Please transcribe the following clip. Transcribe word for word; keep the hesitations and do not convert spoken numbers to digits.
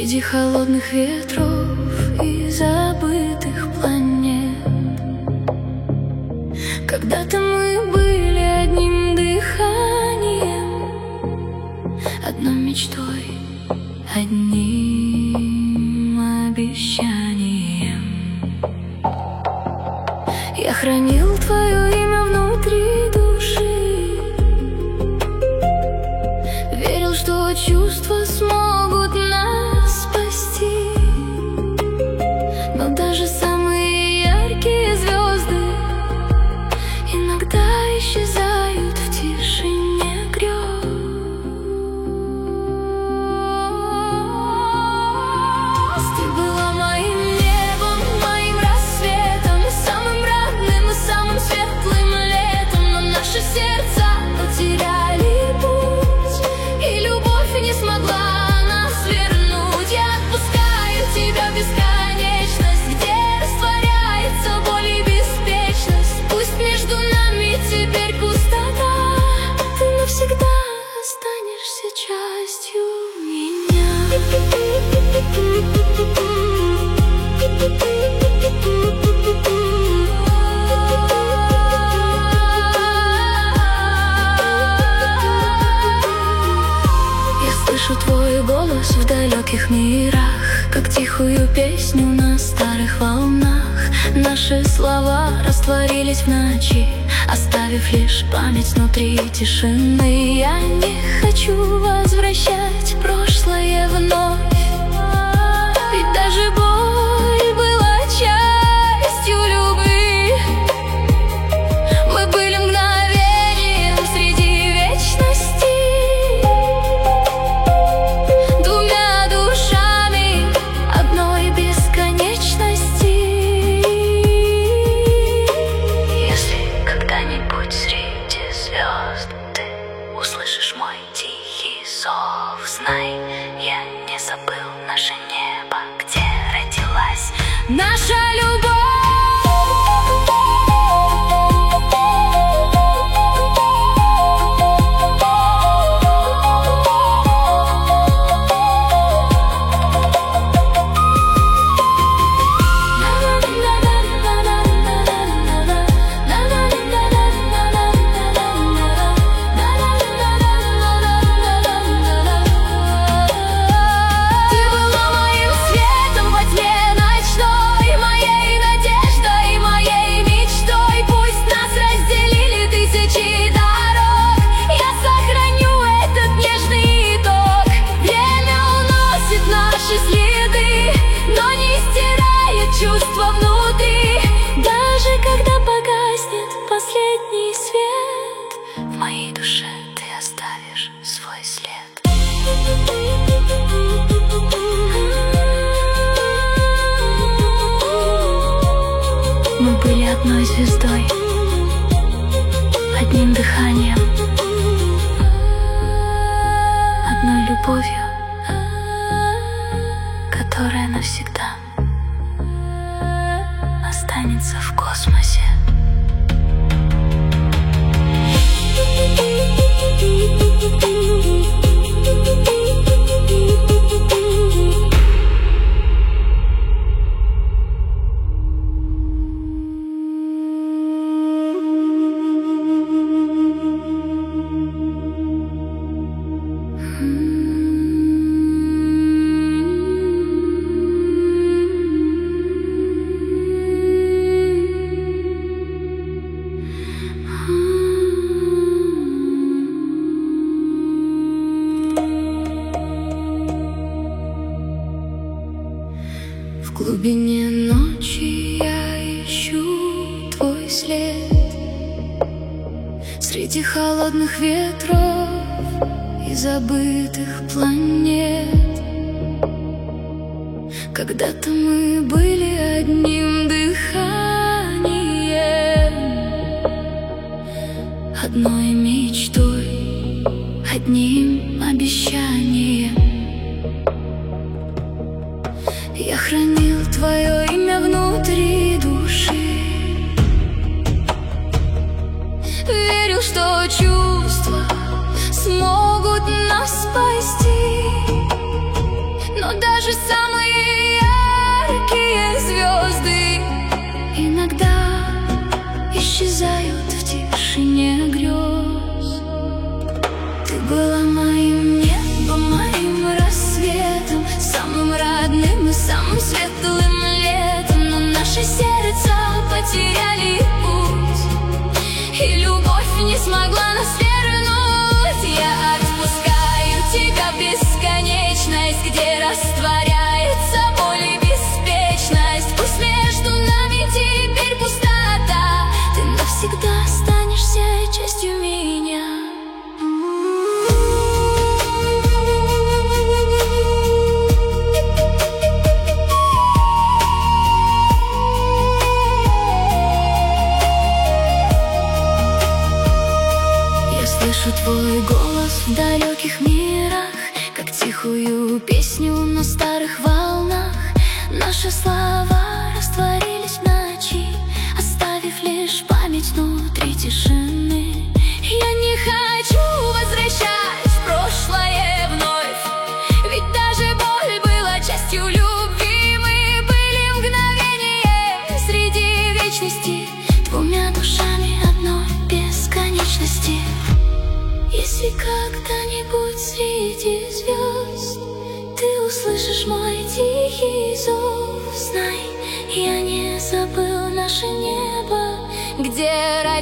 Среди холодных ветров и забытых планет. Когда-то мы были одним дыханием, одной мечтой, одним обещанием. Я хранил твое имя внутри души, верил, что чувства смогут нас спасти. Но даже самые яркие звезды иногда исчезают в тишине грез. Ты была моим небом, моим рассветом, самым родным и самым светлым летом. Но наши сердца потеряли путь, и любовь не смогла нас вернуть. Я отпускаю тебя в бесконечность, где растворяется боль и беспечность. Пусть между нами теперь пустота, ты навсегда останешься частью меня. Я слышу твой голос в далеких мирах, как тихую песню на старых волнах. Наши слова растворились в ночи, оставив лишь память внутри тишины. Я не хочу возвращать прошлое вновь, ведь даже боль была частью любви. Мы были мгновением среди вечности, двумя душами одной бесконечности. Если когда-нибудь среди звезд ты услышишь мой тихий зов, знай, я не забыл наше небо, где родилась наша любовь. Чувства внутри, даже когда погаснет последний свет, в моей душе ты оставишь свой след. Мы были одной звездой, одним дыханием, одной любовью, которая навсегда останется в космосе. В глубине ночи я ищу твой след, среди холодных ветров и забытых планет. Когда-то мы были одним дыханием, одной мечтой, одним обещанием. Я хранил твое имя внутри души, верил, что чувства смогут нас спасти. Но даже далеких мирах, как тихую песню на старых волнах. Наши слова растворились в ночи, оставив лишь память внутри тишины. Я не хочу возвращать в прошлое вновь, ведь даже боль была частью любви. Мы были мгновением среди вечности, двумя душами одной бесконечности. Если когда-нибудь среди звезд ты услышишь мой тихий зов, знай, я не забыл наше небо, где рай